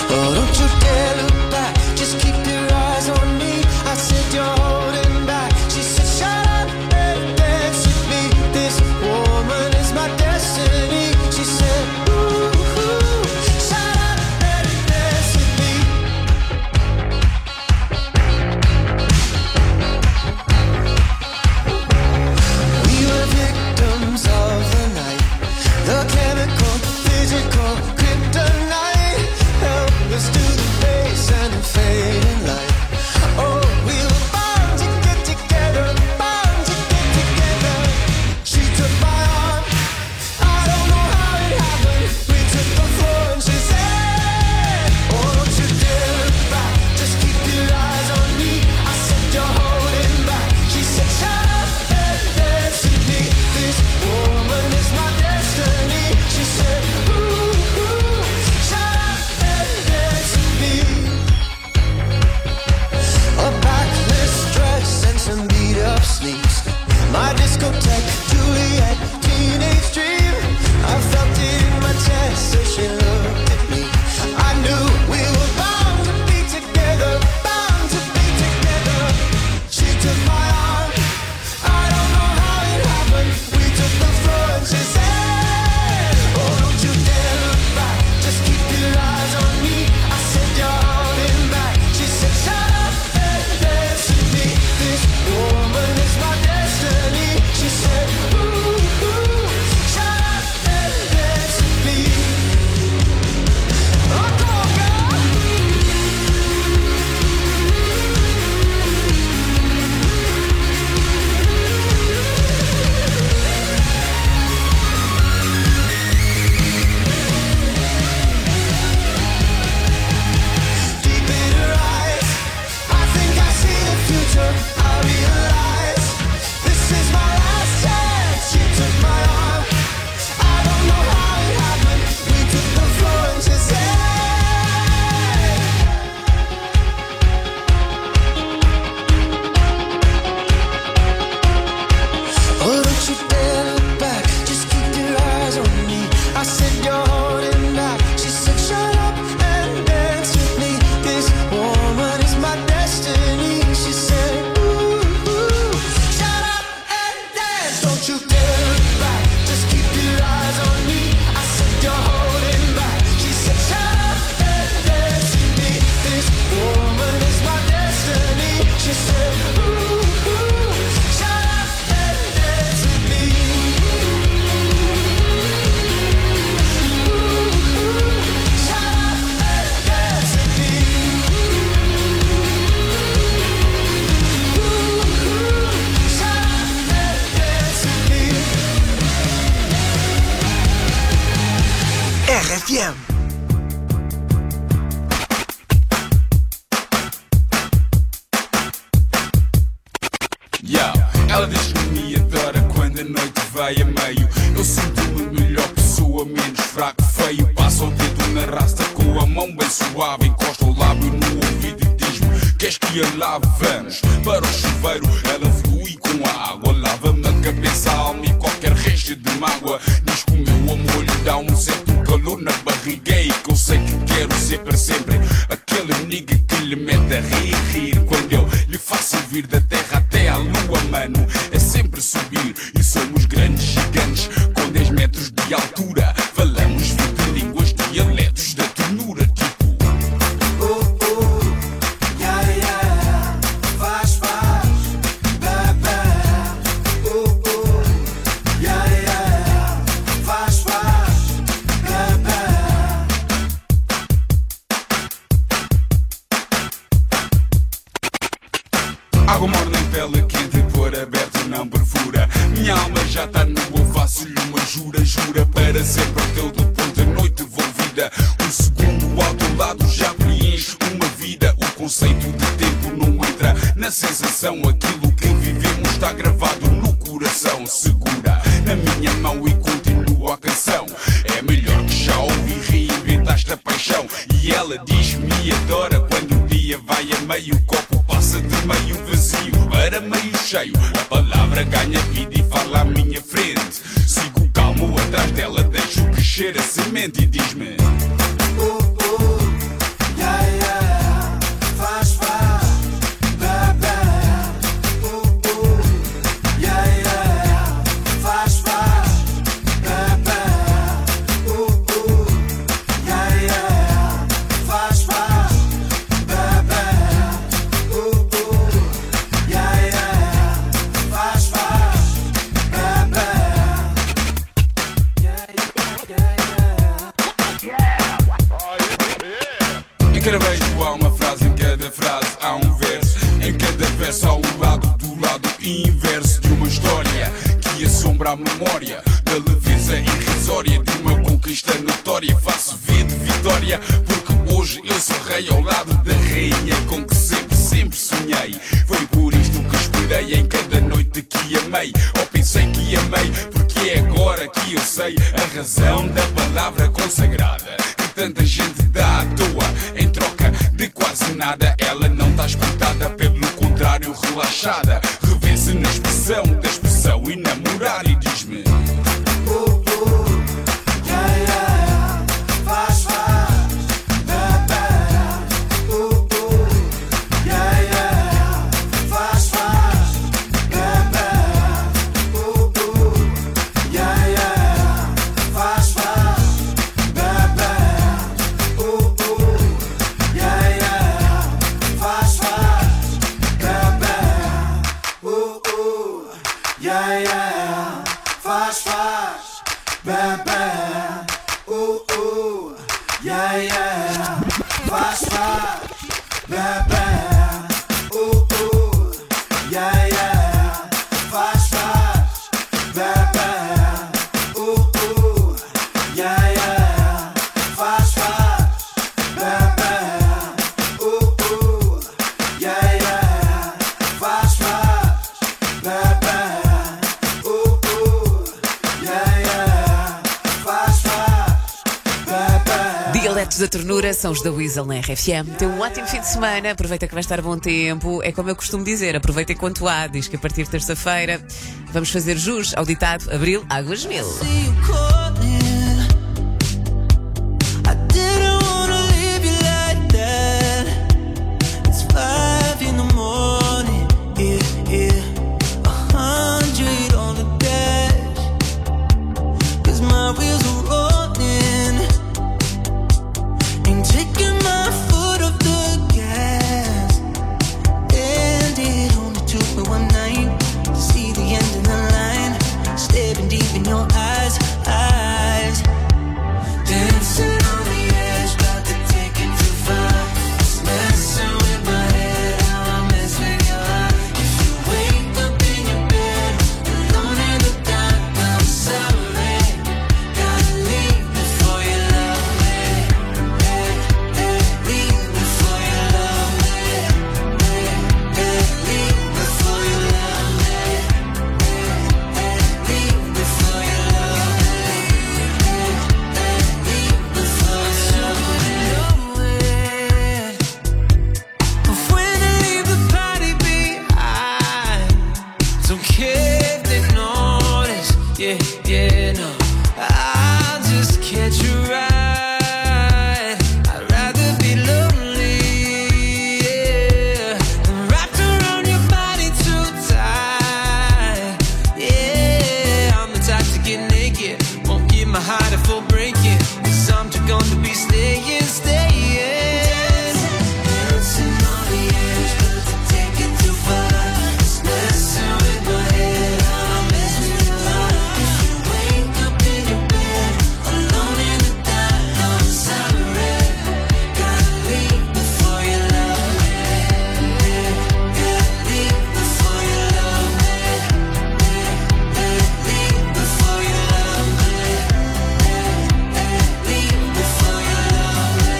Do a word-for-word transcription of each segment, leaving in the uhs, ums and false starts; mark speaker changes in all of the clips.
Speaker 1: Ela diz que me adora quando a noite vai a meio. Eu sinto-me melhor pessoa, menos fraco, feio. Passa o dedo na rasta com a mão bem suave. Encosta o lábio no ouvido e diz-me: queres que a lave? Vamos para o chuveiro. Ela flui com a água, lava-me a cabeça, a alma e qualquer resto de mágoa. Diz que o meu amor lhe dá um certo calor na barriga e que eu sei que quero ser para sempre aquele nigga que lhe mete a rir, rir. Quando eu lhe faço vir da terra até à lua, mano, é sempre subir. E somos grandes gigantes com dez metros de altura. Falamos vinte línguas, dialetos da ternura, tipo
Speaker 2: oh, oh, yeah, yeah. Faz, faz, bebê. Oh, oh, yeah, yeah. Faz, faz, bebê.
Speaker 1: água morna em pele quente, por aberto não perfura. Minha alma já tá nua, faço-lhe uma jura, jura para sempre ao teu depois da noite envolvida. Um segundo ao teu lado já preenche uma vida. O conceito de tempo não entra na sensação. Aquilo que vivemos está gravado no coração. Segura na minha mão e continua a canção. É melhor que já ouvi, reinventaste a paixão. E ela diz-me adora quando o dia vai a meio. O copo passa de meio vazio para meio cheio. A palavra ganha vida e fala à minha frente. Sigo calmo atrás dela, deixo crescer a semente e diz-me
Speaker 2: Oh, oh,
Speaker 1: Escravejo, há uma frase, em cada frase há um verso. Em cada verso há o lado do lado inverso de uma história que assombra a memória da leveza irrisória de uma conquista notória. Faço ver de vitória, porque hoje eu sou rei ao lado da rainha com que sempre, sempre sonhei. Foi por isto que esperei em cada noite que amei. Ou pensei que amei, porque é agora que eu sei a razão da palavra consagrada que tanta gente dá à toa em troca de quase nada. Ela não está espantada, pelo contrário relaxada. Revê-se na expressão da expressão e namorar e diz-me:
Speaker 2: Uh, uh, yeah, yeah, faz, faz, bebê. Uh, uh, yeah, yeah, faz, faz, bebê. Uh, uh, yeah, yeah, faz, faz, bebê. Uh, uh, yeah, yeah, faz, faz, bebê. Uh, uh, yeah, yeah, faz, faz, bebê. Uh, uh, yeah, yeah, faz, faz, bebê. Uh, uh, yeah, yeah, faz, faz, bebê. Uh, uh, yeah, yeah, faz, faz, bebê. Uh, uh, yeah, yeah, faz, faz, bebê. Uh, uh, yeah, yeah, faz, faz, bebê.
Speaker 3: Dialetos da Ternura são os da Weasel na R F M. Tem um ótimo fim de semana, aproveita que vai estar bom tempo. É como eu costumo dizer, aproveita enquanto há. Diz que a partir de terça-feira vamos fazer jus ao ditado Abril, Águas Mil.
Speaker 4: See you calling. I didn't wanna leave you like that. It's five in the morning. Yeah, yeah. A hundred on the dash. 'Cause my wheels are rolling. Ain't taking my foot off the gas. And it only took me one night to see the end of the line. Staring deep in your eyes, eyes. Dancing on the edge, about to take it too far. Just messing with my head, how I mess with your heart. If you wake up in your bed, alone in the dark, I'm sorry. Gotta leave before you love me. Hey, hey, leave before you love me. Hey, hey, leave before you love me. Hey, hey, leave before you love me. Hey, hey, leave before you love me. But when I leave the party behind, don't care if they notice. Yeah, yeah, no. I'll just catch a ride. I'd rather be lonely, yeah, than wrapped around your body too tight. Yeah, I'm the type to get naked. Won't give my heart a full breaking. 'Cause I'm just gonna be staying, staying. Dancing on the edge, but to take it too far. Just messing with my head, how I mess with your heart. If you wake up in your bed, alone in the dark, I'm sorry. Gotta leave before you love me. Gotta leave before you love me. Leave before you love me. Leave before you love me.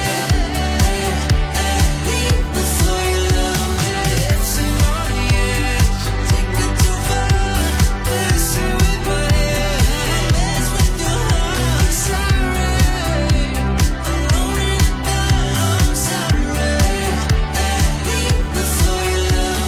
Speaker 4: Leave before you love me. Dancing on the edge, take it too far. Messing with my head, mess with your heart. Sorry, alone in the dark, I'm sorry. Leave before you love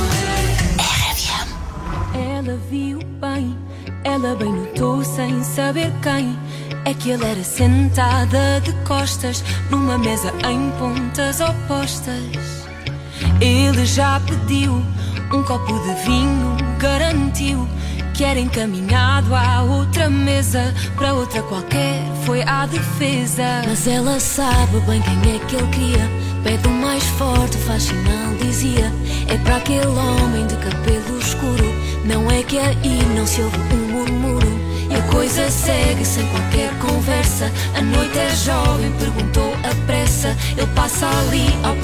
Speaker 4: me.
Speaker 5: Ela viu bem, ela bem notou sem saber quem é que ele era, sentada de costas numa mesa em pontas opostas. Ele já pediu um copo de vinho, garantiu que era encaminhado à outra mesa, para outra qualquer foi à defesa. Mas ela sabe bem quem é que ele queria. Pede o mais forte, faz sinal, dizia. É para aquele homem de cabelo escuro. Não é que aí não se ouve um murmúrio. E a coisa segue sem qualquer conversa. A noite é jovem, perguntou a pressa. Ele passa ali ao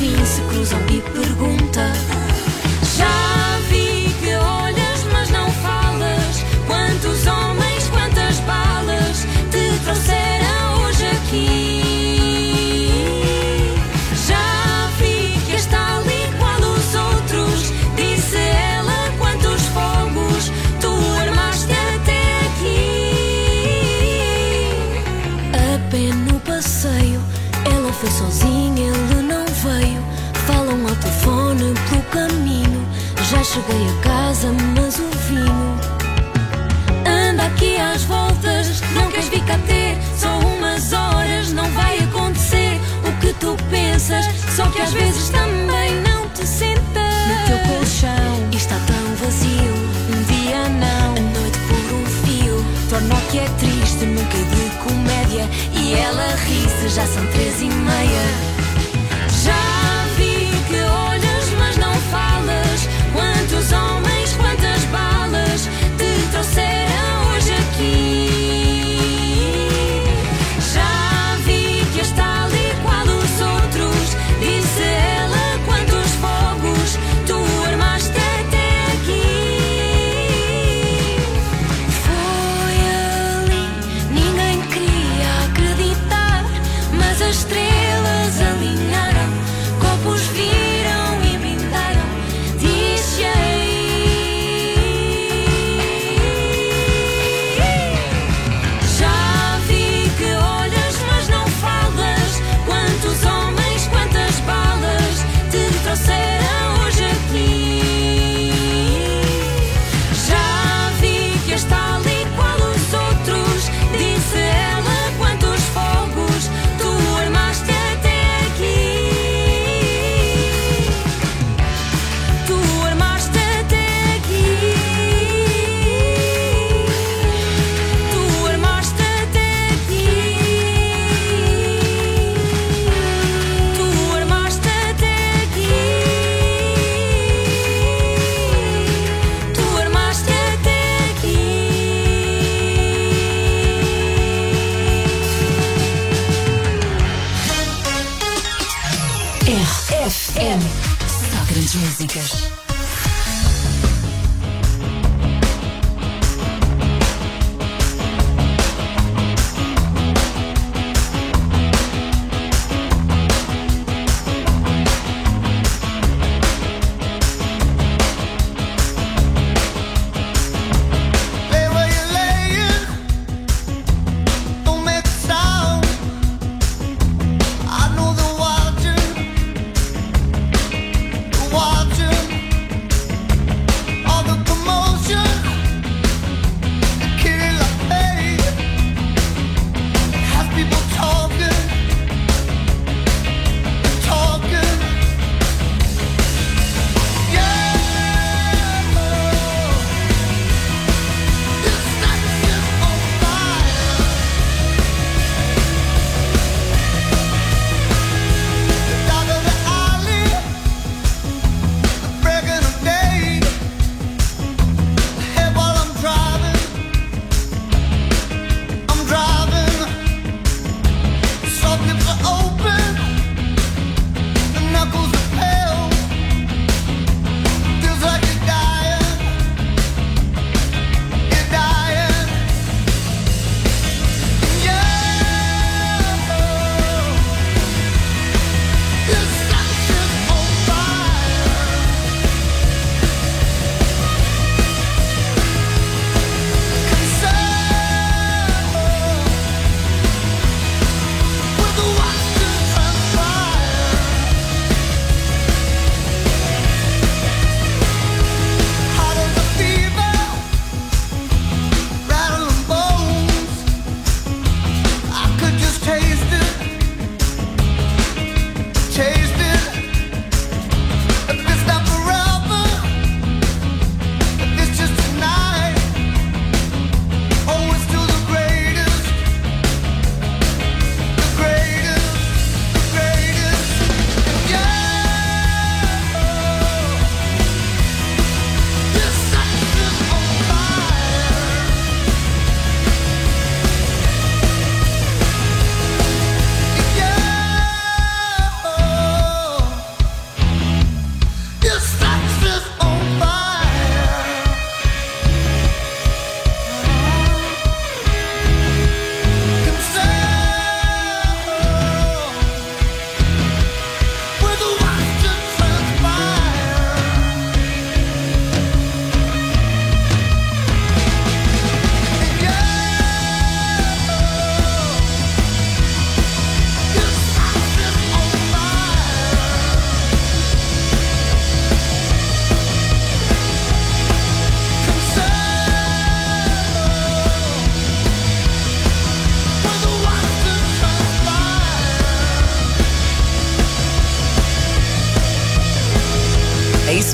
Speaker 5: fim se cruzam e pergunta: já vi que olhas, mas não falas. Quantos homens, quantas balas te trouxeram hoje aqui? Já vi que és tal e qual os outros, disse ela. Quantos fogos tu armaste até aqui? A pé no passeio, ela foi sozinha, ele não veio. Falam ao telefone pelo caminho. Já cheguei a casa, mas o vinho anda aqui às voltas. Não queres vir cá ter só umas horas? Não vai acontecer o que tu pensas, só que às vezes também não te sentas no teu colchão e está tão vazio. Um dia não, a noite por um fio torna o que é triste nunca de comédia. E ela ri-se, já são três e meia. Já vi que olhas, mas não falas. Quantos homens, quantas balas te trouxeram hoje aqui? Já vi que és tal e qual os outros, disse ela. Quantos fogos tu armaste até aqui? Foi ali, ninguém queria acreditar, mas as estrelas alinharam, copos viram e brindaram. Disse aí. Já vi que olhas, mas não falas. Quantos homens, quantas balas te trouxeram hoje aqui? Já vi que és tal e qual os outros, disse ela. Quantos fogos tu armaste até aqui? Tu armaste até aqui. Tu armaste até aqui. Tu armaste até aqui. Tu armaste até aqui.
Speaker 6: R F M. Só grandes músicas.
Speaker 2: Lay where you're laying, don't make a sound. I know they're watching, they're watching.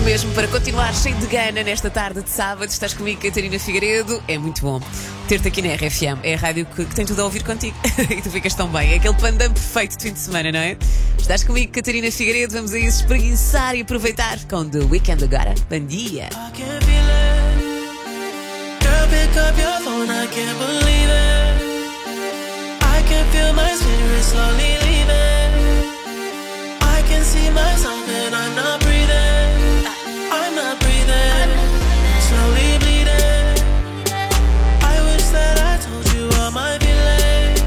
Speaker 3: isso mesmo, para continuar cheio de gana nesta tarde de sábado, estás comigo, Catarina Figueiredo. É muito bom ter-te aqui na R F M. É a rádio que, que tem tudo a ouvir contigo e tu ficas tão bem. É aquele pandão perfeito de fim de semana, não é? Estás comigo, Catarina Figueiredo. Vamos a isso espreguiçar e aproveitar com The Weeknd agora. Bom dia.
Speaker 4: I can feel it. Girl, pick up your phone, I can't believe it. I can feel my spirit slowly leaving. I can see myself and I'm not breathing. I'm not breathing. Slowly bleeding. I wish that I told you all my feelings.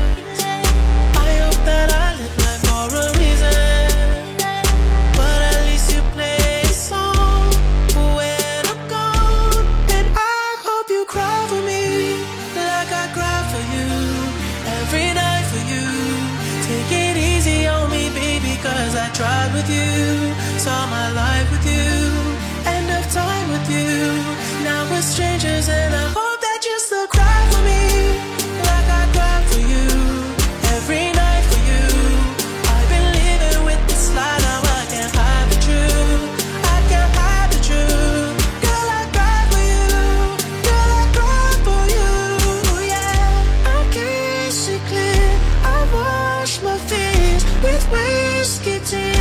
Speaker 4: I hope that I live life for a reason. But at least you play a song when I'm gone. And I hope you cry for me like I cry for you. Every night for you. Take it easy on me, baby, cause I tried with you. Saw my life with you. End of time with you. Now we're strangers and I hope that you still cry for me like I cry for you. Every night for you. I've been living with this lie, now I can't hide the truth. I can't hide the truth. Girl, I cry for you. Girl, I cry for you. Yeah, I can't see clear. I wash my face with whiskey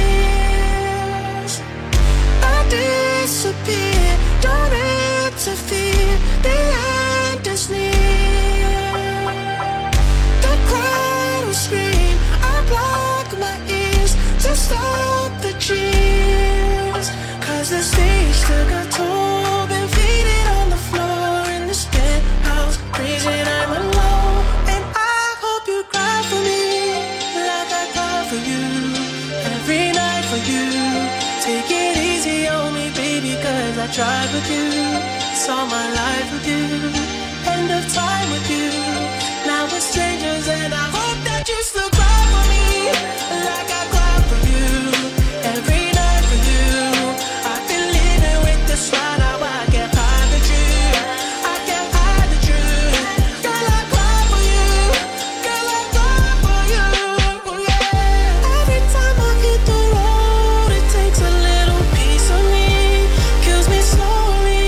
Speaker 4: tears. I disappear, don't interfere. The end is near. The crowd will scream. I block my ears to stop the cheers. Cause the stage took a toll. Been faded on the floor in this penthouse. Reason I'm alone. And I hope you cry for me like I cry for you. Every night for you. Take it easy on me, baby, cause I tried with you. Saw my life with you. End of time with you. Now we're strangers and I hope that you still cry for me like I cry for you. Every night for you. I've been living with this lie, now I can't hide the truth. I can't hide the truth. Girl, I cry for you. Girl, I cry for you. Yeah. Every time I hit the road, it takes a little piece of me. Kills me slowly.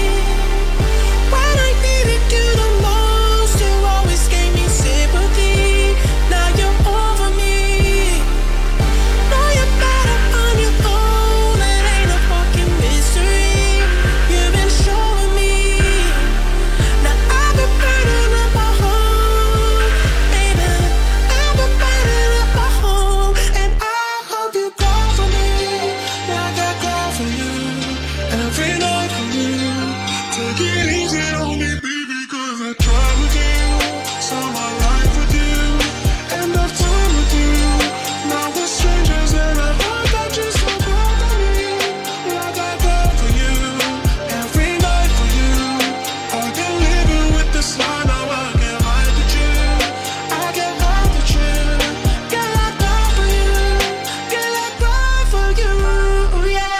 Speaker 4: When I needed you the most, you always gave me sympathy. Now you're over me. Know you're better on your own. It ain't a fucking mystery. You've been showing me. Now I've been burning up my home, baby. I've been burning up my home, and I hope you cry for me like I cry for you. Every night for you. Take it easy on me, baby, cause I tried with you. Saw my life with you. End of time with you. Now we're strangers and I hope that you still cry for me like I cry for you. Every night for you. I've been living with this lie, now I can't hide the truth. I can't hide the truth. Girl, I cry for you. Girl, I cry for you. Yeah.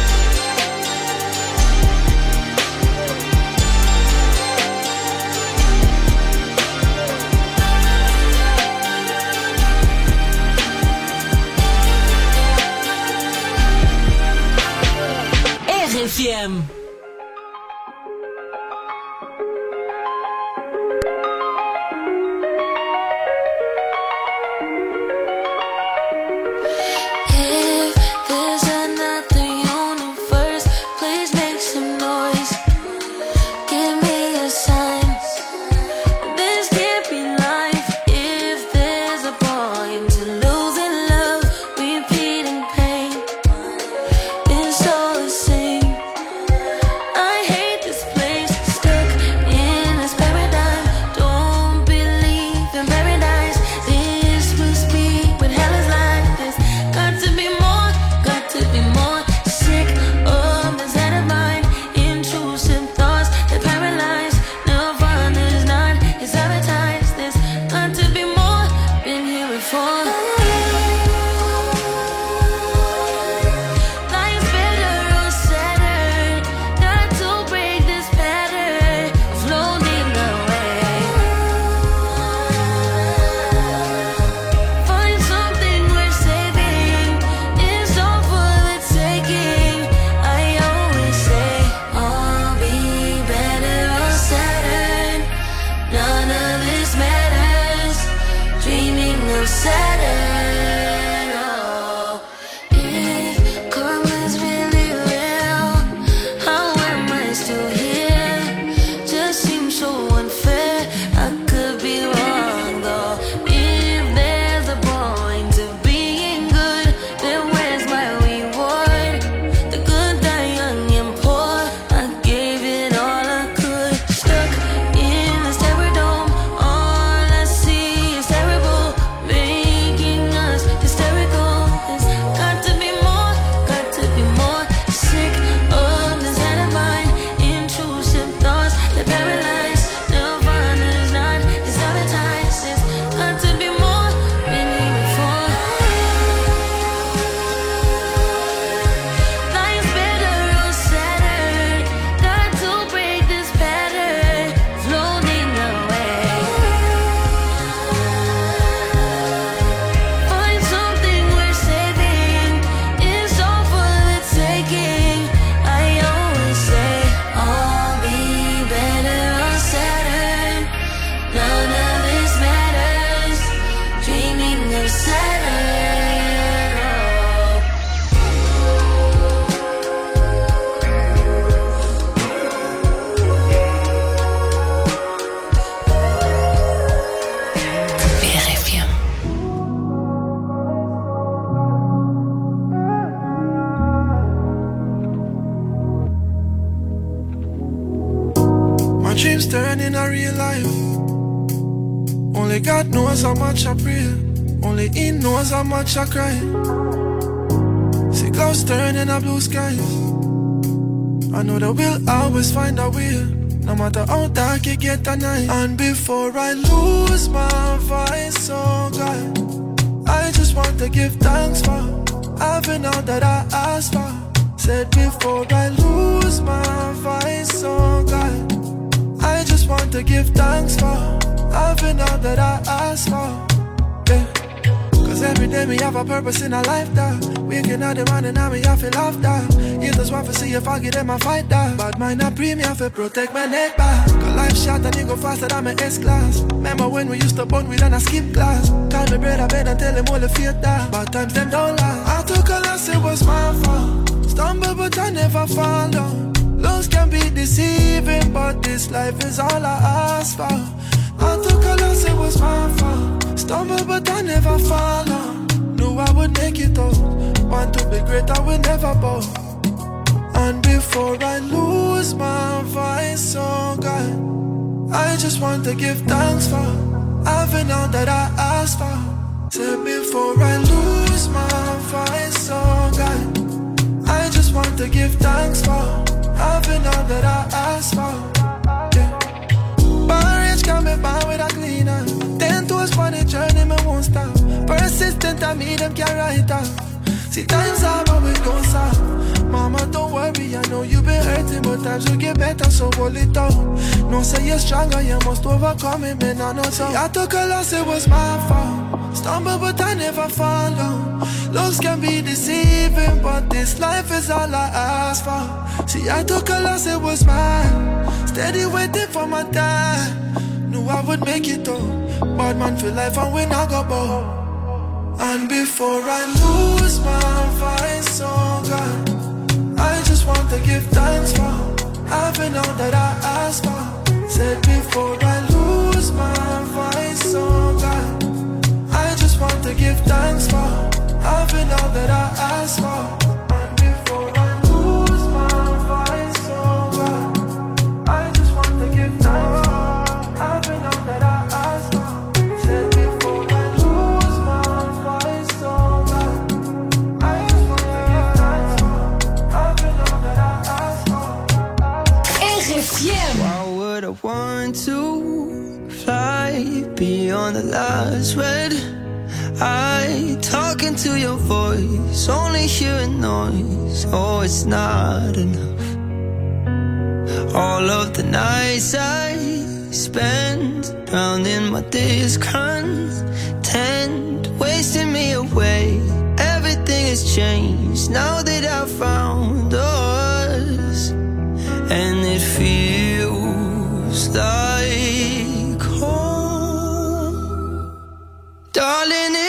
Speaker 6: R F M.
Speaker 5: If there's another universe, please make some noise. Give me a sign. This can't be life. If there's a point to losing love, repeating pain, it's all the same. Saturn. Oh, if karma's really real, how am I still here? Just seems so unfair. I could be wrong though. If there's a point to being good, then where's my reward? The good die young and poor. I gave it all I could. Stuck in the stereo, all I see is terrible, making us hysterical. There's got to be more, got to be more. Sick of this mind, intrusive thoughts that paralyze. Nirvana's not, it's advertised. There's got to be more, been here before. Life's better on Saturn. Got to break this pattern, floating away. Find something worth saving. It's all for the taking. I always say, I'll be better on Saturn. None of this matters. Dreaming of Saturn. Oh.
Speaker 6: R F M.
Speaker 2: My dreams turn in a real life. Only God knows how much I pray. Only He knows how much I cry. See clouds turn in a blue skies. I know that we'll always find a way, no matter how dark it get at night. And before I lose my voice, oh God, I just want to give thanks for having all that I asked for. Said before I lose my voice, oh God, I just want to give thanks for having all that I asked for. Yeah. Cause every day me have a purpose in a life that waking up the morning and me have to laugh that. You just want to see if I get in my fight that. But mine a premium for protect my neck back. Cause life short and you go faster than my S-class. Remember when we used to bond with and I skip class. Call me brother bed and tell him all the fear that. But times them don't last. I took a loss, it was my fault. Stumble but I never fall down. Looks can be deceiving, but this life is all I ask for. I took a loss, it was my fault. Stumble but I never fall down. Knew I would make it out. Want to be great, I will never bow. And before I lose my voice, oh God, I just want to give thanks for having all that I asked for. Said before I lose my voice, oh God, I just want to give thanks for having all that I asked for. Yeah. Barrage coming by with a cleaner. Ten toes for the journey, me won't stop. Persistent, I mean them can't write off. See times are but we don't stop. Mama, don't worry, I know you've been hurting, but times will get better, so hold it down. No say you're stronger, you must overcome it, man, I know so. I took a loss, it was my fault. Stumble, but I never fall down. Looks can be deceiving, but this life is all I ask for. See, I took a loss, it was mine. Steady waiting for my time. Knew I would make it though. Bad man feel life and we not go bow. And before I lose my voice, oh God, I just want to give thanks for having all that I asked for. Said before I lose my voice, oh God, I just want to give thanks for having all that I asked for. And before I lose my voice, oh God, I just want to give thanks for having all that I asked for. Said before I lose my voice, oh God, I just want to give thanks for having all that I asked for.
Speaker 6: R F M.
Speaker 4: Why would I want to fly beyond the last red eye? Talking to your voice, only hearing noise. Oh, it's not enough. All of the nights I spend drowning my discontent, wasting me away. Everything has changed now that I found us, and it feels like home. Darling,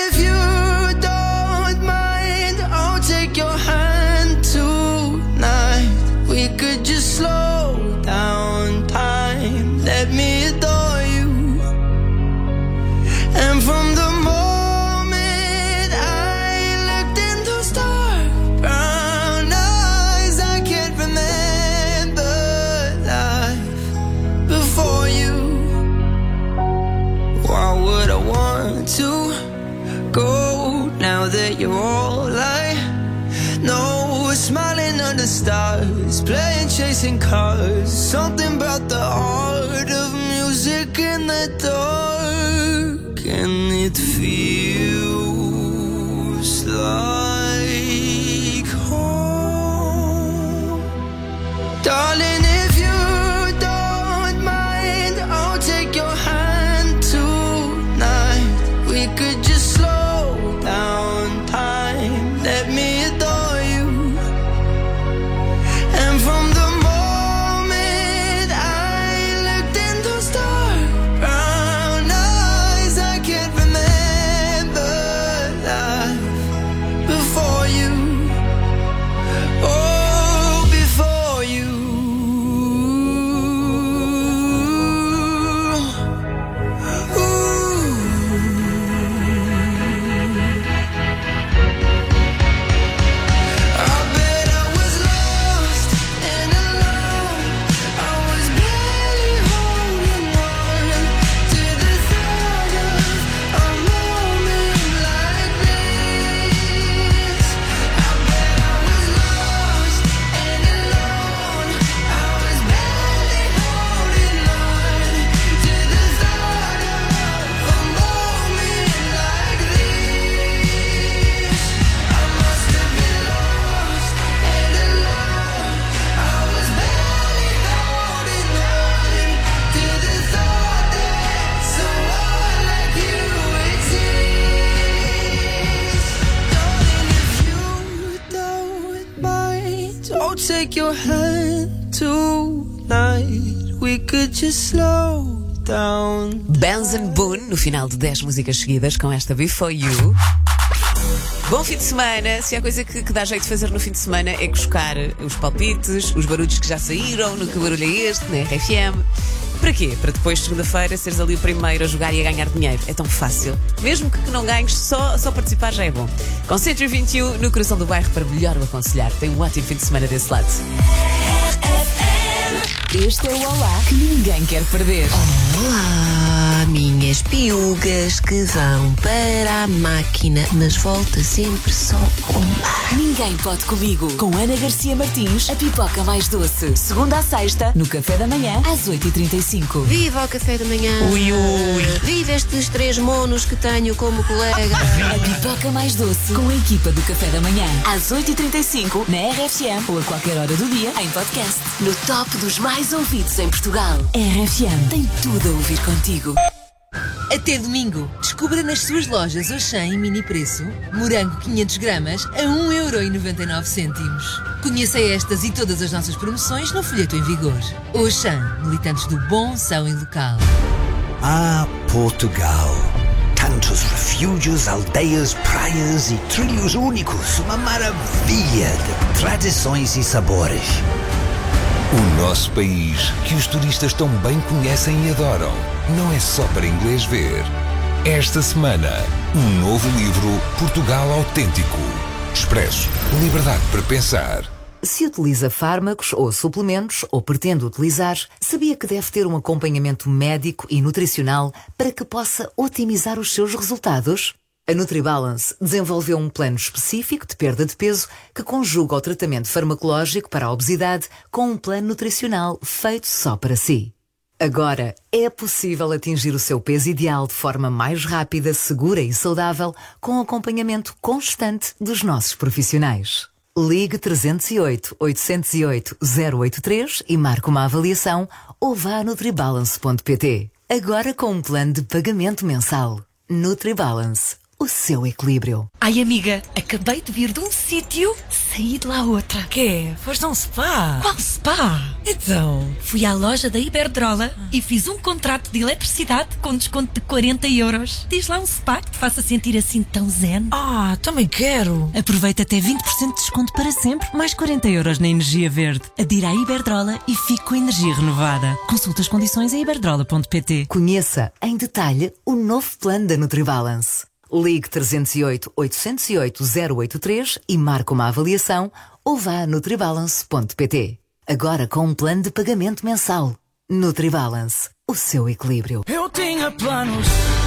Speaker 4: go now that you're all I know. We're smiling under stars, playing chasing cars. Something about the art of music in the dark, and it feels like home. Darling, if you don't mind, I'll take your hand tonight. We could just slow down time. Let me adore you. And from the moment I looked in those dark brown eyes, I can't remember life before you. Oh, before you. Take your hand tonight. We could just slow down.
Speaker 3: Benson Boone, no final de dez músicas seguidas, com esta Before You. Bom fim de semana. Se há coisa que, que dá jeito de fazer no fim de semana é buscar os palpites, os barulhos que já saíram, no que barulho é este, na R F M. Para quê? Para depois, segunda-feira, seres ali o primeiro a jogar e a ganhar dinheiro. É tão fácil. Mesmo que, que não ganhes, só, só participar já é bom. Com cento e vinte e um no coração do bairro para melhor o aconselhar. Tem um ótimo fim de semana desse lado. Este é o Olá que ninguém quer perder.
Speaker 7: Olá, minhas piugas que vão para a máquina, mas volta sempre só uma.
Speaker 6: Ninguém pode comigo. Com Ana Garcia Martins, a pipoca mais doce. Segunda a sexta, no café da manhã, às oito e trinta e cinco.
Speaker 7: Viva o café da manhã.
Speaker 3: Ui, ui.
Speaker 7: Viva estes três monos que tenho como colega.
Speaker 6: A pipoca mais doce, com a equipa do café da manhã, às oito e trinta e cinco, na R F M ou a qualquer hora do dia, em podcast. No top dos mais ouvidos em Portugal. R F M tem tudo a ouvir contigo.
Speaker 8: Até domingo, descubra nas suas lojas Auchan em mini preço morango quinhentos gramas a um euro e noventa e nove cêntimos. Conheça estas e todas as nossas promoções no folheto em vigor. Auchan, militantes do bom som e local.
Speaker 9: Ah, Portugal. Tantos refúgios, aldeias, praias e trilhos únicos. Uma maravilha de tradições e sabores.
Speaker 10: O nosso país, que os turistas tão bem conhecem e adoram, não é só para inglês ver. Esta semana, um novo livro, Portugal Autêntico. Expresso, liberdade para pensar.
Speaker 11: Se utiliza fármacos ou suplementos, ou pretende utilizar, sabia que deve ter um acompanhamento médico e nutricional para que possa otimizar os seus resultados? A NutriBalance desenvolveu um plano específico de perda de peso que conjuga o tratamento farmacológico para a obesidade com um plano nutricional feito só para si. Agora é possível atingir o seu peso ideal de forma mais rápida, segura e saudável com acompanhamento constante dos nossos profissionais. Ligue trezentos e oito, oitocentos e oito, zero oito três e marque uma avaliação ou vá a nutribalance ponto pt. Agora com um plano de pagamento mensal. NutriBalance. O seu equilíbrio.
Speaker 12: Ai, amiga, acabei de vir de um sítio, saí de lá outra.
Speaker 13: Quê? Foste a um spa?
Speaker 12: Qual spa?
Speaker 13: Então?
Speaker 12: Fui à loja da Iberdrola e fiz um contrato de eletricidade com desconto de quarenta euros. Diz lá um spa que te faça sentir assim tão zen.
Speaker 13: Ah, também quero.
Speaker 12: Aproveita até vinte por cento de desconto para sempre, mais quarenta euros na energia verde. Adira à Iberdrola e fique com a energia renovada. Consulta as condições em iberdrola ponto pt.
Speaker 11: Conheça em detalhe o novo plano da NutriBalance. Ligue trezentos e oito, oitocentos e oito, zero oito três e marque uma avaliação ou vá a nutribalance ponto pt. Agora com um plano de pagamento mensal. NutriBalance. O seu equilíbrio.
Speaker 2: Eu tinha planos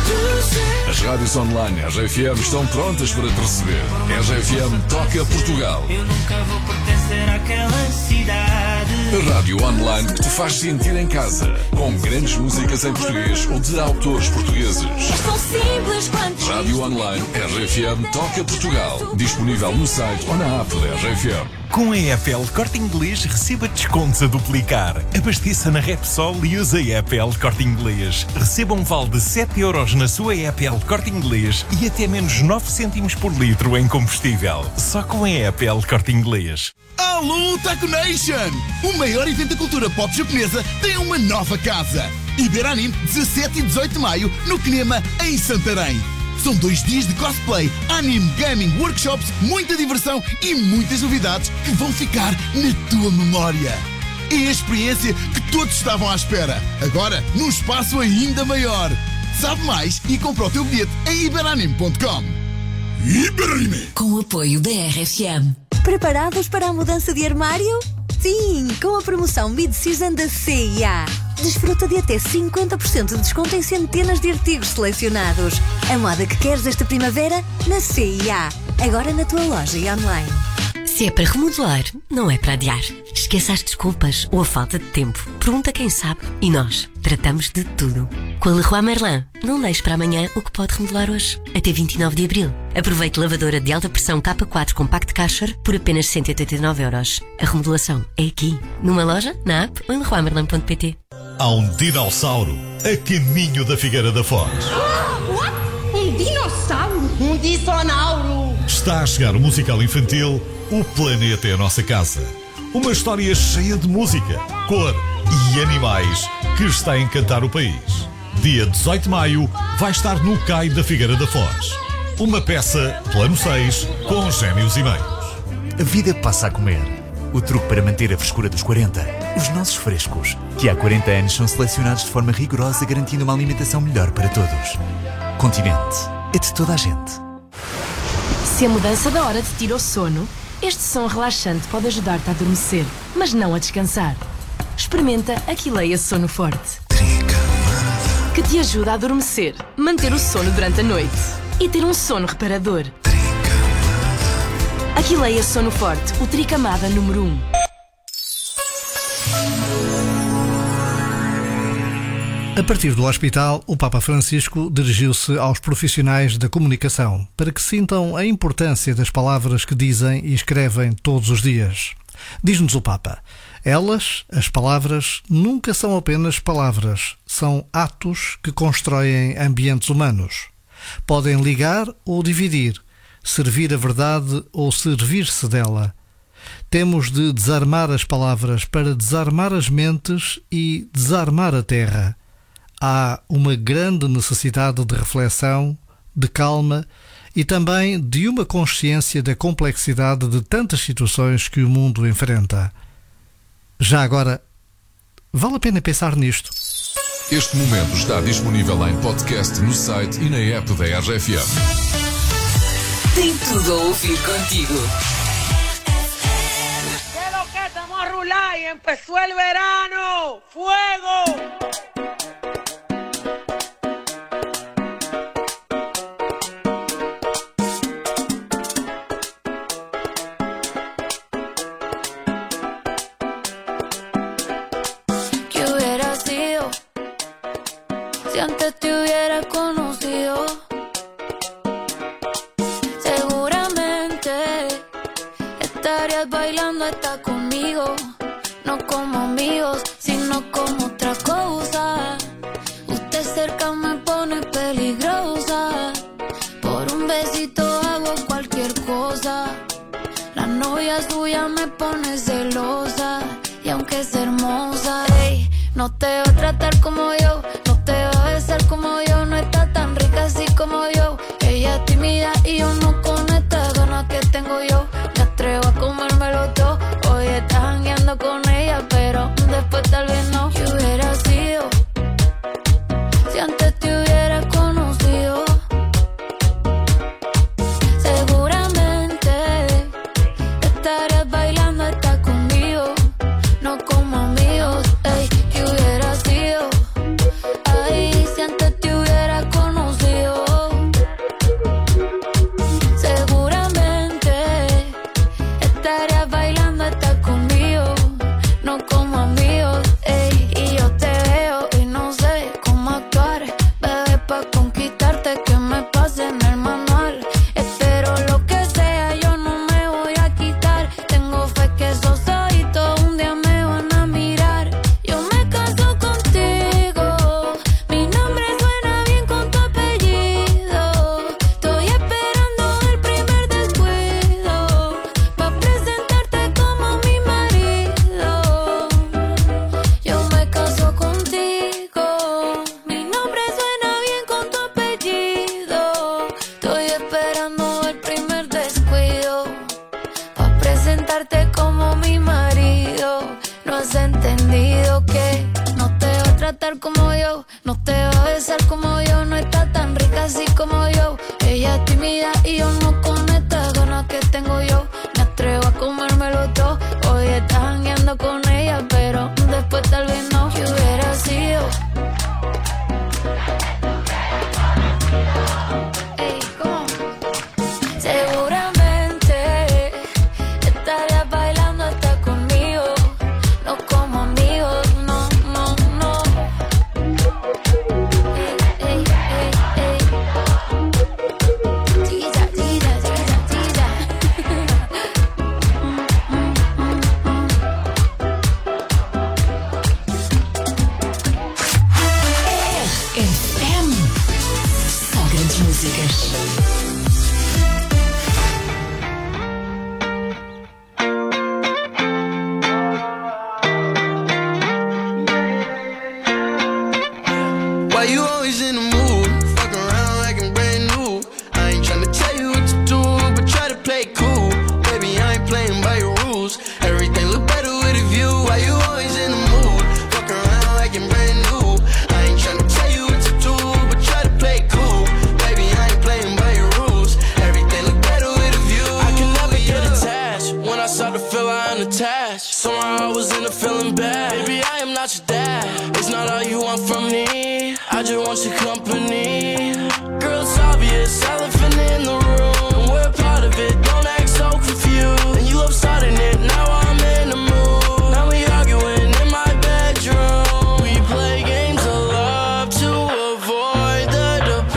Speaker 10: As rádios online R J F M estão prontas para te receber. R J F M Toca Portugal.
Speaker 4: Eu nunca vou pertencer àquela cidade.
Speaker 10: A rádio online que te faz sentir em casa, com grandes músicas em português ou de autores portugueses.
Speaker 6: Tão simples quanto
Speaker 10: Rádio online R J F M Toca Portugal. Disponível no site ou na app da R J F M.
Speaker 14: Com a E P L Corte Inglês, receba descontos a duplicar. Abasteça na Repsol e use a E P L Corte Inglês. Receba um vale de sete euros na sua E P L Corte Inglês e até menos nove cêntimos por litro em combustível. Só com a E P L Corte Inglês.
Speaker 15: Alô, Taco Nation! O maior evento da cultura pop japonesa tem uma nova casa. Iberanime, dezassete e dezoito de maio, no Kinema, em Santarém. São dois dias de cosplay, anime, gaming, workshops, muita diversão e muitas novidades que vão ficar na tua memória. É a experiência que todos estavam à espera, agora num espaço ainda maior. Sabe mais e compra o teu bilhete em iberanime ponto com. Iberanime!
Speaker 6: Com o apoio da R F M.
Speaker 16: Preparados para a mudança de armário? Sim, com a promoção Mid-Season da C e A. Desfruta de até cinquenta por cento de desconto em centenas de artigos selecionados. A moda que queres esta primavera na C e A. Agora na tua loja e online.
Speaker 17: Se é para remodelar, não é para adiar. Esqueça as desculpas ou a falta de tempo. Pergunta quem sabe e nós tratamos de tudo. Com a Leroy Merlin, não deixe para amanhã o que pode remodelar hoje. Até vinte e nove de abril. Aproveite lavadora de alta pressão K quatro Compact Kasher por apenas cento e oitenta e nove euros. A remodelação é aqui. Numa loja, na app ou em leroy merlin ponto pt.
Speaker 18: Há um dinossauro a caminho da Figueira da Foz.
Speaker 19: Um dinossauro? Um dinossauro!
Speaker 18: Está a chegar o musical infantil O Planeta é a Nossa Casa. Uma história cheia de música, cor e animais que está a encantar o país. Dia dezoito de maio vai estar no Cais da Figueira da Foz. Uma peça plano seis com gêmeos e meios.
Speaker 20: A vida passa a comer. O truque para manter a frescura dos quarenta. Os nossos frescos, que há quarenta anos são selecionados de forma rigorosa, garantindo uma alimentação melhor para todos. Continente. É de toda a gente.
Speaker 21: Se a mudança da hora te tira o sono, este som relaxante pode ajudar-te a adormecer, mas não a descansar. Experimenta Aquileia Sono Forte, que te ajuda a adormecer, manter o sono durante a noite e ter um sono reparador. Aquileia Sono Forte, o tricamada número um.
Speaker 22: A partir do hospital, o Papa Francisco dirigiu-se aos profissionais da comunicação para que sintam a importância das palavras que dizem e escrevem todos os dias. Diz-nos o Papa: elas, as palavras, nunca são apenas palavras, são atos que constroem ambientes humanos. Podem ligar ou dividir, servir a verdade ou servir-se dela. Temos de desarmar as palavras para desarmar as mentes e desarmar a terra. Há uma grande necessidade de reflexão, de calma e também de uma consciência da complexidade de tantas situações que o mundo enfrenta. Já agora, vale a pena pensar nisto.
Speaker 10: Este momento está disponível em podcast no site e na app da R J F M.
Speaker 6: Tem tudo a ouvir contigo.
Speaker 19: ¿Qué lo que estamos a rular y empezó el verano? ¡Fuego!
Speaker 5: Si antes te hubiera conocido, seguramente estarías bailando hasta conmigo. No como amigos, sino como otra cosa. Usted cerca me pone peligrosa. Por un besito hago cualquier cosa. La novia suya me pone celosa. Y aunque es hermosa, ey, no te va a tratar como yo. Te va a besar como yo, no está tan rica así como yo. Ella es tímida y yo no con estas ganas que tengo yo. Me atrevo a comérmelo todo. Hoy estás jangueando con ella, pero después tal vez no. ¿Qué hubiera sido si antes te hubiera conocido? Seguramente estarías bailando hasta conmigo. No como amigos, ey, ¿qué hubiera sido? Ay, si antes te hubiera conocido.
Speaker 2: Why you always in the mood? Fuck around like I'm brand new. I ain't tryna tell you what to do, but try to play cool. Baby, I ain't playing by your rules. Everything look better with a view. Why you always in the mood? Fuck around like I'm brand new. I ain't tryna tell you what to do, but try to play cool. Baby, I ain't playing by your rules. Everything look better with a view.
Speaker 1: I can never get attached. When I start to feel I unattached, somehow I was in a feeling bad. Baby, I am not your dad. It's not all you want from me. I just want your company. Girl, it's obvious, elephant in the room. We're part of it, don't act so confused. And you love starting it, now I'm in the mood. Now we arguing in my bedroom. We play games of love to avoid the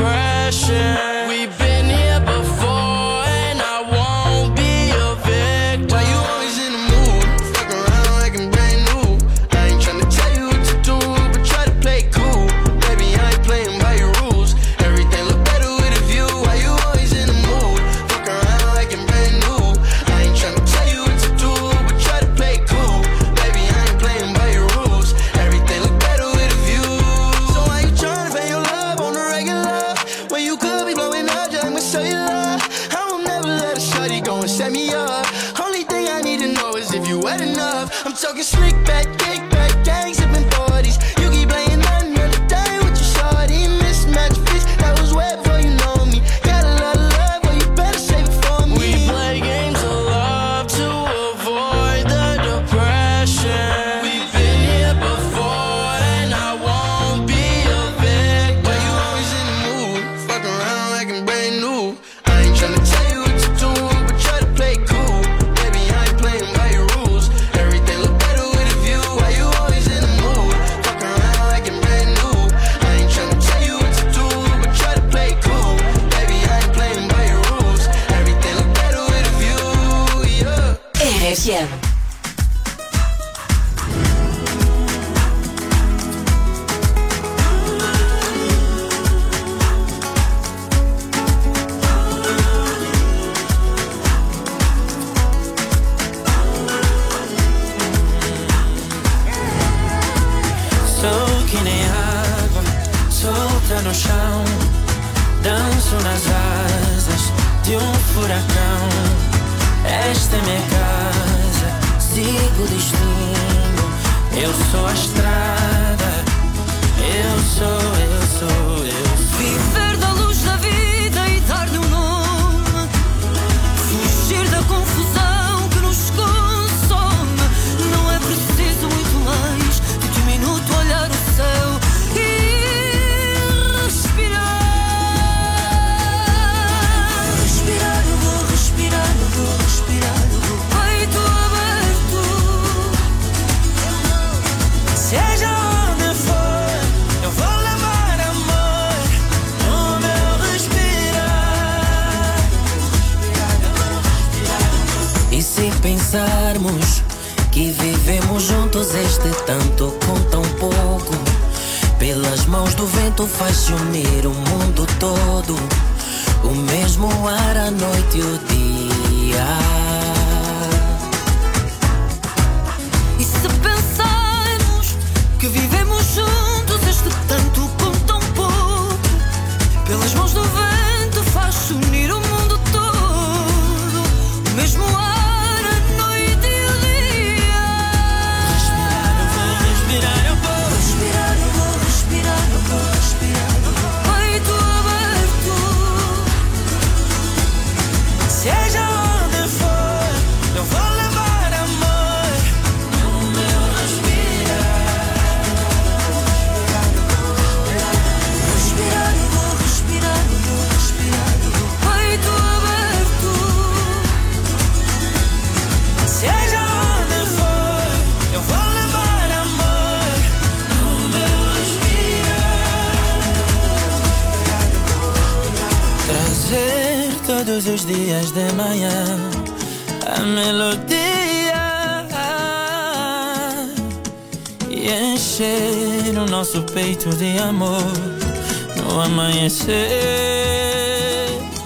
Speaker 1: depression. We've been here before and I won't be a victim.
Speaker 2: Why you always in the mood? Fuck around like I'm brand new. I ain't tryna tell you what to do, but try to play cool. Baby, I ain't playing by your rules. Everything look better with a view. Why you always in the mood? Fuck around like I'm brand new. I ain't tryna tell you what to do, but try to play cool. Baby, I ain't playing by your rules. Everything look better with a view. So why you tryna pay your love on the regular when you could be blowing up just like cellular? I will never let a shawty go and set me up. Only thing I need to know is if you wet enough. I'm talking slick back, kick back, gang sipping forties. You keep playing another day with your shawty. Mismatch fish that was wet before you know me. Got a lot of love, well you better save it for me.
Speaker 1: We play games of love to avoid the depression. We've been here before and I won't be a victim.
Speaker 2: Why you always in the mood? Fuck around like I'm brand new. I ain't tryna tell you what to do, but try to play cool. Baby, I ain't playing by your rules. Everything look better with a view. Why you always in the mood? Fuck around like I'm brand new. I ain't tryna tell you what to do, but try to play cool. Baby, I ain't playing by your rules. Everything look better with a view, yeah.
Speaker 6: R F M.
Speaker 4: Sou que nem água, solta no chão. Danço nas asas de um furacão. Esta é minha casa, sigo o destino. Eu sou a estrada, eu sou, eu sou, eu sou.
Speaker 3: Viver da luz da vida e dar-lhe um nome. Fugir da confusão que nos consome. Não é preciso muito mais do que um minuto olhar o céu e respirar. Respirar, eu vou respirar, eu vou respirar, eu vou. Peito aberto.
Speaker 4: Seja onde for, eu vou levar amor no meu respirar. E se pensarmos que vivemos juntos este tanto com tão pouco, pelas mãos do vento faz-se unir o mundo todo, o mesmo ar, a noite e o dia.
Speaker 3: E se pensarmos que vivemos juntos este tanto com tão pouco, pelas mãos do vento faz-se unir o mundo todo, o mesmo ar, a noite e o dia.
Speaker 4: Respirar, eu vou respirar, eu vou
Speaker 3: respirar, eu vou respirar, eu vou respirar, eu vou. Peito aberto.
Speaker 4: Seja onde for, eu vou levar amor no meu respirar.
Speaker 3: Respirar, eu vou respirar, eu vou respirar, eu vou. Peito aberto.
Speaker 4: Seja onde for, eu vou levar amor no meu respirar. Trazer todos os dias de manhã a melodia e encher o nosso peito de amor no amanhecer.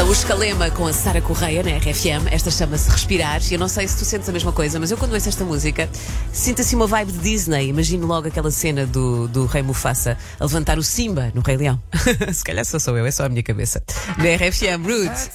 Speaker 7: O Escalema com a Sara Correia na R F M. Esta chama-se Respirar. E eu não sei se tu sentes a mesma coisa, mas eu quando ouço esta música sinto assim uma vibe de Disney. Imagino logo aquela cena do, do Rei Mufasa a levantar o Simba no Rei Leão. Se calhar só sou eu, é só a minha cabeça. Na R F M, Roots.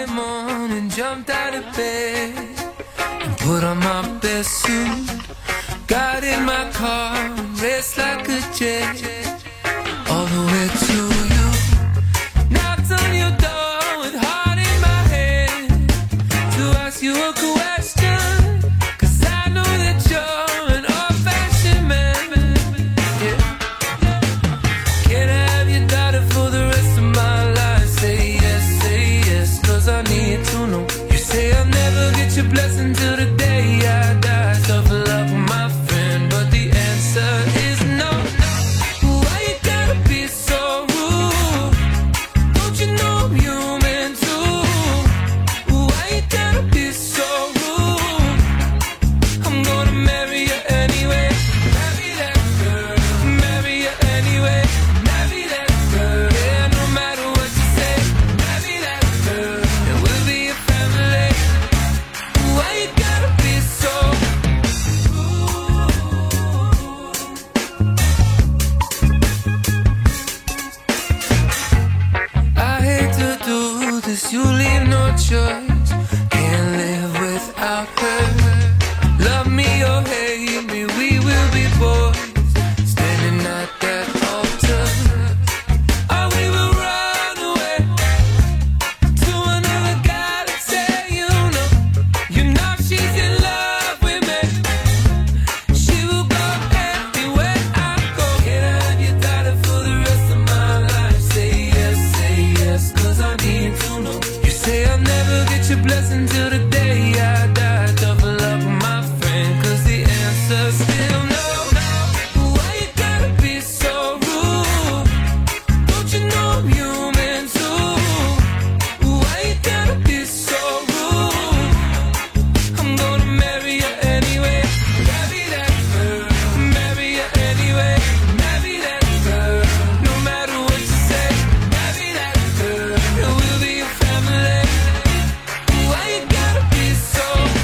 Speaker 8: Put on my best suit, got in my car, raced like a jet, all the way to you. Knocked on your door with heart in my head to ask you a question, 'cause I know that you're an old-fashioned man. Yeah. Can I have your daughter for the rest of my life? Say yes, say yes, 'cause I need to know. You say I'll never get your blessing till the day I die. Tough luck, my friend, but the answer is no. Why you gotta be so rude? Don't you know I'm human too? Why you gotta be so rude? I'm gonna marry you anyway. Marry that girl, marry you anyway. Marry that girl, yeah, no matter what you say. Marry that girl, and we'll be a family. Why you gotta be so I hate to do this, you leave no choice. Can't live without her. Love me or hate me, we will be boys. Standing at that altar. Or we will run away to another guy to tell you no. You know she's in love with me. She will go everywhere I go. Can I have your daughter for the rest of my life? Say yes, say yes, 'cause I need to know. You say I'll never get your blessing till the day I die. Tough luck, my friend, 'cause the answer's still no. Why you gotta be so rude? Don't you know I'm human too? Why you gotta be so rude? I'm gonna marry you anyway. Marry that girl, marry you anyway. Marry that girl, no matter what you say. Marry that girl, and we'll be a family. Why you gotta be so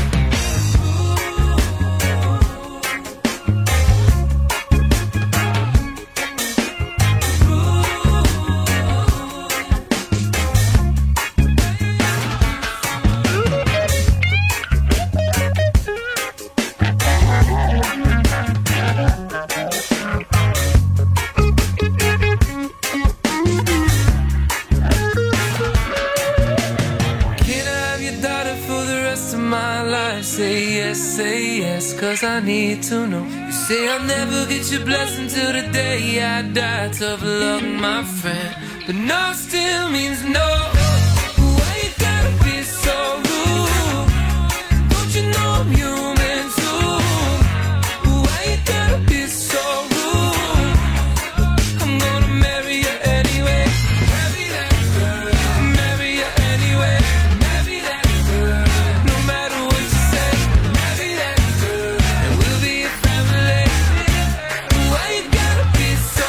Speaker 8: Can I have your daughter for the rest of my life? Say yes, say yes, 'cause I need to know. You say I'll never get your blessing till the day I die. Tough luck, my friend, but no still means no. Why you gotta be so rude? Don't you know I'm human too? Why you gotta be so rude? I'm gonna marry you anyway. Marry that girl, marry you anyway. Marry that girl, no matter what you say. Marry that girl, and we'll be a family. Why you gotta be so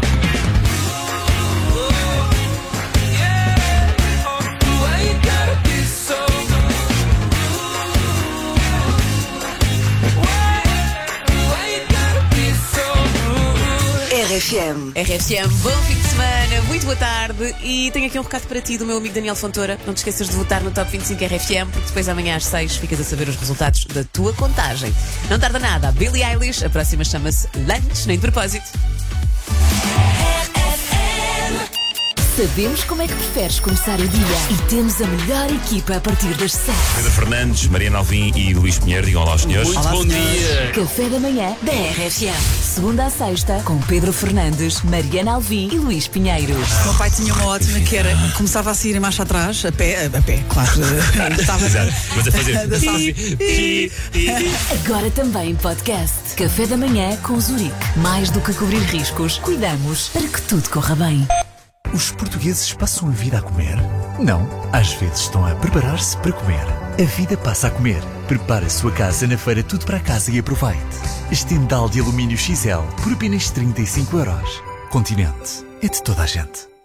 Speaker 8: yeah? Oh, why you gotta be so Why, why you gotta be so
Speaker 7: R F M. R F M, bom fim de semana, muito boa tarde. E tenho aqui um recado para ti do meu amigo Daniel Fontoura. Não te esqueças de votar no Top vinte e cinco R F M, porque depois amanhã às seis ficas a saber os resultados da tua contagem. Não tarda nada, a Billie Eilish, a próxima chama-se Lunch, nem de propósito.
Speaker 6: Sabemos como é que preferes começar o dia e temos a melhor equipa a partir das sete.
Speaker 23: Pedro Fernandes, Mariana Alvim e Luís Pinheiro, digam olá aos senhores.
Speaker 6: Muito
Speaker 23: olá,
Speaker 6: bom
Speaker 23: senhores.
Speaker 6: dia. Café da manhã da R F M. Segunda a sexta, com Pedro Fernandes, Mariana Alvim e Luís Pinheiro.
Speaker 24: O meu pai tinha uma ótima que era, começava a sair em marcha atrás, a pé, a pé, claro. Estava
Speaker 23: Exato, mas a fazer.
Speaker 6: Agora também podcast. Café da manhã com Zurique. Mais do que cobrir riscos, cuidamos para que tudo corra bem.
Speaker 20: Os portugueses passam a vida a comer? Não, às vezes estão a preparar-se para comer. A vida passa a comer. Prepare a sua casa na feira Tudo para Casa e aproveite. Estendal de alumínio X L por apenas trinta e cinco euros. Continente é de toda a gente.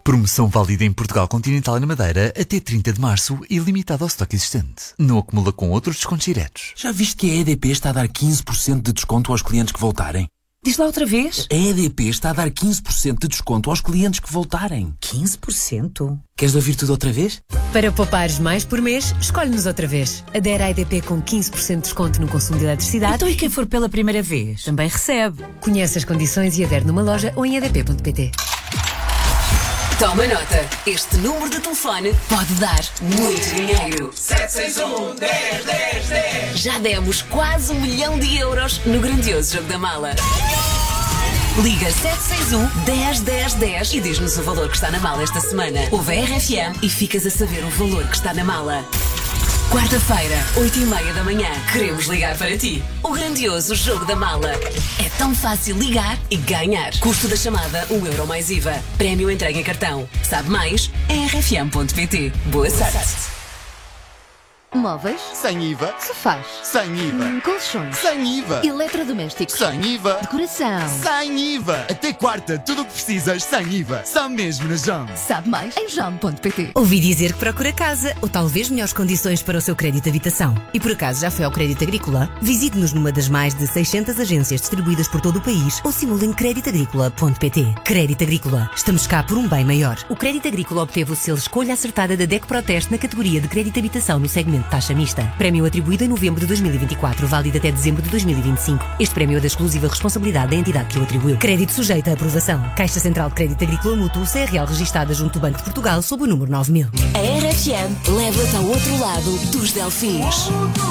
Speaker 20: Promoção válida em Portugal Continental e na Madeira até trinta de março e limitada ao estoque existente. Não acumula com outros descontos diretos.
Speaker 9: Já viste que a E D P está a dar quinze por cento de desconto aos clientes que voltarem?
Speaker 11: Diz lá outra vez.
Speaker 9: A E D P está a dar quinze por cento de desconto aos clientes que voltarem.
Speaker 11: quinze por cento?
Speaker 9: Queres ouvir tudo outra vez?
Speaker 12: Para poupares mais por mês, escolhe-nos outra vez. Adere à E D P com quinze por cento de desconto no consumo de eletricidade.
Speaker 11: Então e quem for pela primeira vez?
Speaker 12: Também recebe. Conhece as condições e adere numa loja ou em e d p ponto p t.
Speaker 6: Toma nota, este número de telefone pode dar muito dinheiro.
Speaker 1: sete seis um, dez, dez, dez.
Speaker 6: Já demos quase um milhão de euros no grandioso jogo da mala. Liga sete seis um, dez, dez, dez e diz-nos o valor que está na mala esta semana. Ouve a R F M e ficas a saber o valor que está na mala. Quarta-feira, oito e meia da manhã, queremos ligar para ti. O grandioso jogo da mala. É tão fácil ligar e ganhar. Custo da chamada, um euro mais I V A. Prémio entregue em cartão. Sabe mais? em r f m ponto p t. Boa sorte.
Speaker 13: Móveis?
Speaker 25: Sem I V A.
Speaker 13: Sofás?
Speaker 25: Sem I V A.
Speaker 13: Hum, colchões?
Speaker 25: Sem I V A.
Speaker 13: Eletrodomésticos?
Speaker 25: Sem I V A.
Speaker 13: Decoração?
Speaker 25: Sem I V A. Até quarta, tudo o que precisas sem I V A. Só mesmo na Jam.
Speaker 13: Sabe mais? Em jam ponto p t.
Speaker 12: Ouvi dizer que procura casa ou talvez melhores condições para o seu crédito de habitação. E por acaso já foi ao Crédito Agrícola? Visite-nos numa das mais de seiscentas agências distribuídas por todo o país ou simule em crédito agrícola ponto p t. Crédito Agrícola. Estamos cá por um bem maior. O Crédito Agrícola obteve o selo Escolha Acertada da D E C Proteste na categoria de crédito de habitação no segmento taxa mista. Prémio atribuído em novembro de dois mil e vinte e quatro, válido até dezembro de dois mil e vinte e cinco. Este prémio é da exclusiva responsabilidade da entidade que o atribuiu. Crédito sujeito à aprovação. Caixa Central de Crédito Agrícola Mútuo, C R L registada junto do Banco de Portugal sob o número nove mil.
Speaker 6: A R F M leva-te ao outro lado dos Delfins.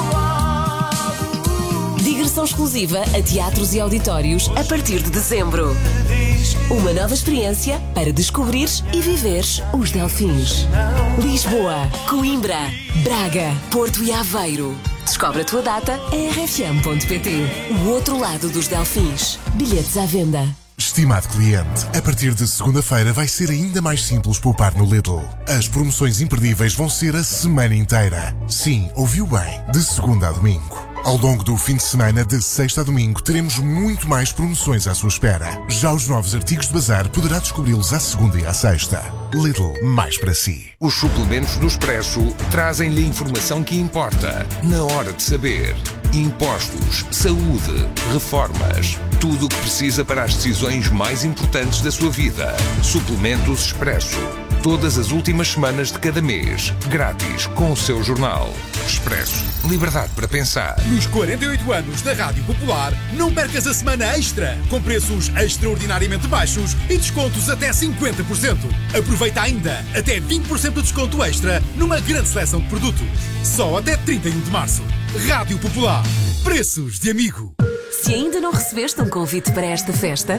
Speaker 6: Digressão exclusiva a teatros e auditórios a partir de dezembro. Uma nova experiência para descobrires e viveres os Delfins. Lisboa, Coimbra, Braga, Porto e Aveiro. Descobre a tua data em r f m ponto p t. O outro lado dos Delfins. Bilhetes à venda.
Speaker 26: Estimado cliente, a partir de segunda-feira vai ser ainda mais simples poupar no Lidl. As promoções imperdíveis vão ser a semana inteira. Sim, ouviu bem, de segunda a domingo. Ao longo do fim de semana, de sexta a domingo, teremos muito mais promoções à sua espera. Já os novos artigos de bazar poderá descobri-los à segunda e à sexta. Lidl, mais para si.
Speaker 10: Os suplementos do Expresso trazem-lhe a informação que importa, na hora de saber. Impostos, saúde, reformas, tudo o que precisa para as decisões mais importantes da sua vida. Suplementos Expresso. Todas as últimas semanas de cada mês, grátis com o seu jornal. Expresso. Liberdade para pensar.
Speaker 27: Nos quarenta e oito anos da Rádio Popular, não percas a semana extra, com preços extraordinariamente baixos e descontos até cinquenta por cento. Aproveita ainda até vinte por cento de desconto extra numa grande seleção de produtos. Só até trinta e um de março. Rádio Popular. Preços de amigo.
Speaker 6: Se ainda não recebeste um convite para esta festa,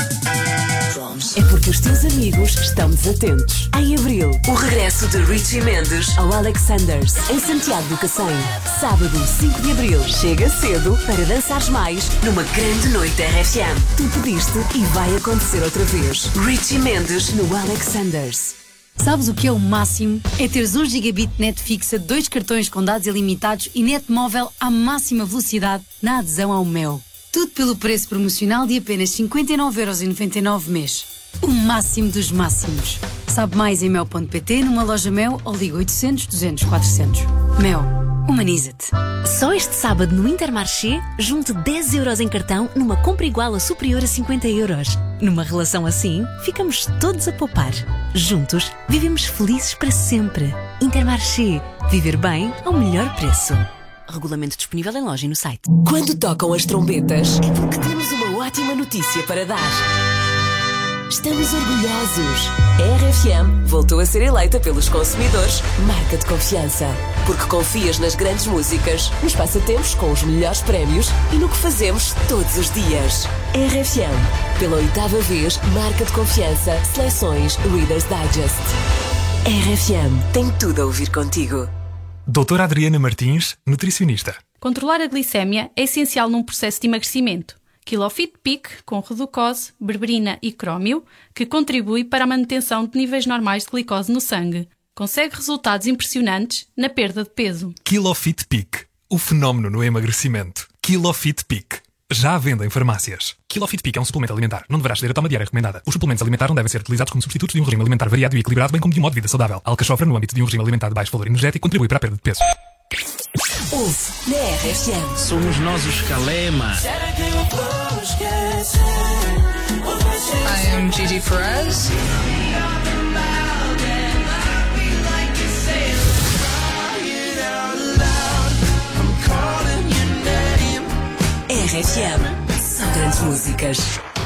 Speaker 6: é porque os teus amigos estão desatentos. Em abril, o regresso de Richie Mendes ao Alexanders, em Santiago do Cacém. Sábado, cinco de abril, chega cedo para dançares mais numa grande noite R F M. Tu pediste e vai acontecer outra vez. Richie Mendes no Alexanders.
Speaker 28: Sabes o que é o máximo? É teres um gigabit net fixa, dois cartões com dados ilimitados e net móvel à máxima velocidade na adesão ao Mel. Tudo pelo preço promocional de apenas cinquenta e nove euros e noventa e nove mês. O máximo dos máximos. Sabe mais em mel ponto p t, numa loja Mel ou liga oitocentos, duzentos, quatrocentos. Mel. Humaniza-te.
Speaker 6: Só este sábado no Intermarché, junte dez euros em cartão numa compra igual ou superior a cinquenta euros. Numa relação assim, ficamos todos a poupar. Juntos, vivemos felizes para sempre. Intermarché. Viver bem ao melhor preço. Regulamento disponível em loja e no site. Quando tocam as trombetas, é porque temos uma ótima notícia para dar. Estamos orgulhosos. A R F M voltou a ser eleita pelos consumidores marca de confiança. Porque confias nas grandes músicas, nos passatempos com os melhores prémios e no que fazemos todos os dias. R F M, pela oitava vez, marca de confiança, seleções Reader's Digest. R F M tem tudo a ouvir contigo.
Speaker 29: Doutora Adriana Martins, nutricionista.
Speaker 30: Controlar a glicémia é essencial num processo de emagrecimento. Kilofit Peak, com reducose, berberina e crómio, que contribui para a manutenção de níveis normais de glicose no sangue. Consegue resultados impressionantes na perda de peso.
Speaker 29: Kilofit Peak, o fenómeno no emagrecimento. Kilofit Peak. Já à venda em farmácias. Kilofit Peak é um suplemento alimentar. Não deverá exceder a toma diária recomendada. Os suplementos alimentares não devem ser utilizados como substitutos de um regime alimentar variado e equilibrado, bem como de um modo de vida saudável. A alcachofra, no âmbito de um regime alimentar de baixo valor energético, contribui para a perda de peso.
Speaker 6: Ouve na R F M.
Speaker 2: Somos nós os Calema.
Speaker 5: I am Gigi Perez.
Speaker 6: R F M. São grandes músicas.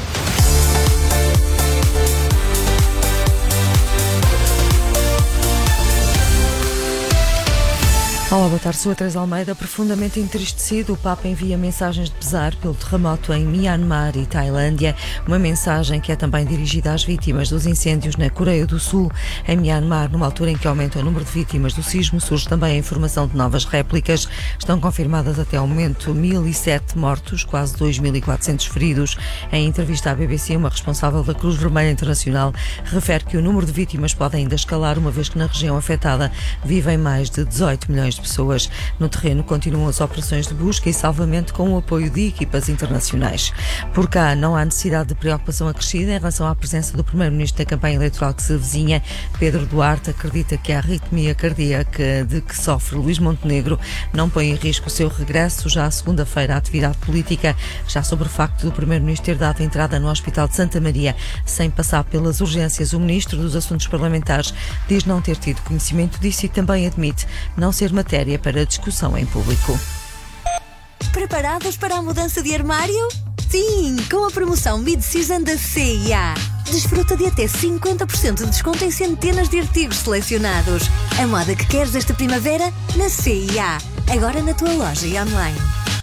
Speaker 14: Olá, boa tarde. Sou a Teresa Almeida. Profundamente entristecido, o Papa envia mensagens de pesar pelo terremoto em Myanmar e Tailândia. Uma mensagem que é também dirigida às vítimas dos incêndios na Coreia do Sul. Em Myanmar, numa altura em que aumenta o número de vítimas do sismo, surge também a informação de novas réplicas. Estão confirmadas até ao momento mil e sete mortos, quase dois mil e quatrocentos feridos. Em entrevista à B B C, uma responsável da Cruz Vermelha Internacional refere que o número de vítimas pode ainda escalar, uma vez que na região afetada vivem mais de dezoito milhões de pessoas. No terreno continuam as operações de busca e salvamento com o apoio de equipas internacionais. Por cá não há necessidade de preocupação acrescida em relação à presença do Primeiro-Ministro da campanha eleitoral que se avizinha. Pedro Duarte acredita que a arritmia cardíaca de que sofre Luís Montenegro não põe em risco o seu regresso já à segunda-feira à atividade política. Já sobre o facto do Primeiro-Ministro ter dado entrada no Hospital de Santa Maria sem passar pelas urgências, o Ministro dos Assuntos Parlamentares diz não ter tido conhecimento disso e também admite não ser matéria para discussão em público.
Speaker 12: Preparados para a mudança de armário? Sim, com a promoção Mid-Season da C e A. Desfruta de até cinquenta por cento de desconto em centenas de artigos selecionados. A moda que queres esta primavera na C e A. Agora na tua loja e online.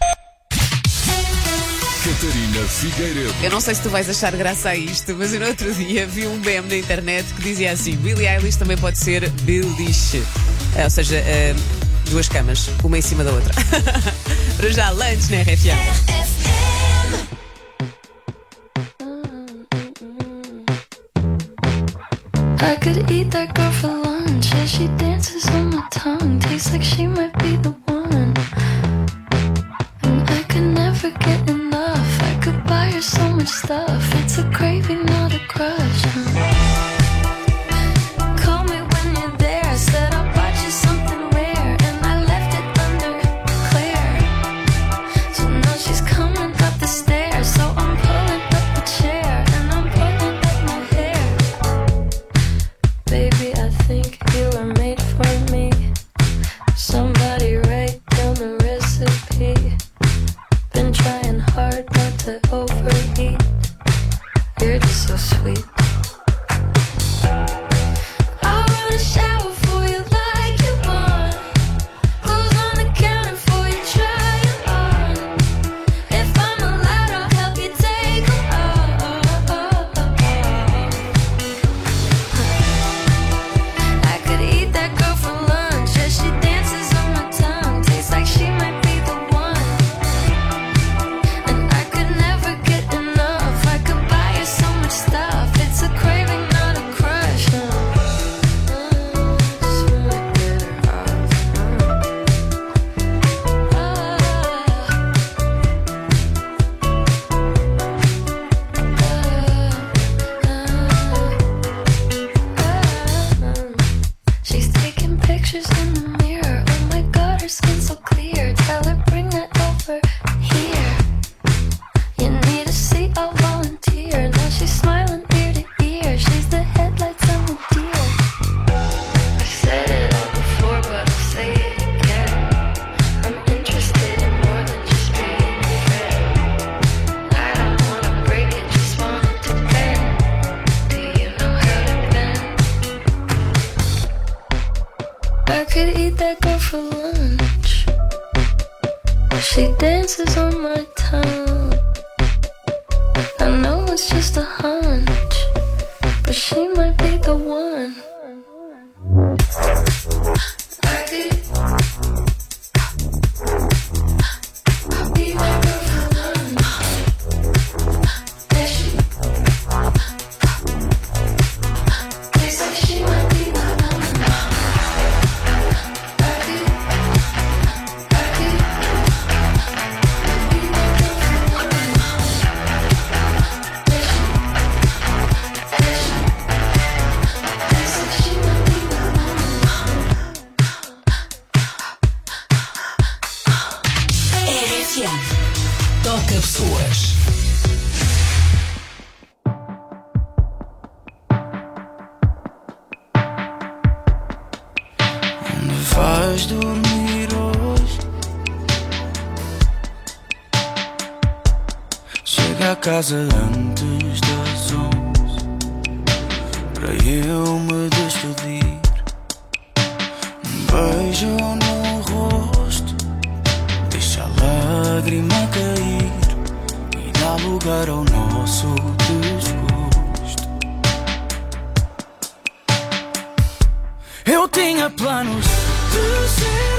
Speaker 10: Catarina Figueiredo.
Speaker 7: Eu não sei se tu vais achar graça a isto, mas eu no outro dia vi um meme na internet que dizia assim: Billie Eilish também pode ser Billish. É, ou seja, é, duas camas, uma em cima da outra. Para já, lunch na R F M.
Speaker 15: I could eat that girl for lunch as she dances on my tongue. Tastes like she might be the one. And I could never get enough. I could buy her so much stuff. It's a craving, not a crush. Call me when you're there. I said I'll buy you something rare, and I left it under Claire. So now she's coming up the stairs. So I'm pulling up the chair and I'm pulling up my hair. Baby, I think you were made for me. Somebody write down the recipe. Been trying hard not to overeat. You're just so sweet. I wanna shower for you like you want. Clothes on the counter for you, try it on. If I'm allowed, I'll help you take them off. I could eat that girl for lunch as she dances on my tongue. Tastes like she might be the one. And I could never get enough. I could buy her so much stuff. It's a craving, not a crush. Just wanna get her off. She's taking pictures in the mirror. Oh my god, her skin's so clear. Tell her bring that over here. You need a seat, I'll volunteer. Now she's smiling ear to ear. She's the headlights on the deer. I've said it all before, but I'll say it again. I'm interested in more than just being your friend. I don't wanna break it, just want it to bend. Do you know how to bend? I could eat that girl for lunch. She dances on my tongue. I know it's just a hunch, but she might be the one. I could eat that girl for lunch. Yeah, she tastes like she might be the one. I could, I could eat that girl for lunch.
Speaker 6: F M. Toca pessoas.
Speaker 1: Onde vais dormir hoje? Chega a casa antes das onze para eu me despedir. Um beijo no rosto, deixa a lágrima cair e dá lugar ao nosso desgosto. Eu tinha planos de ser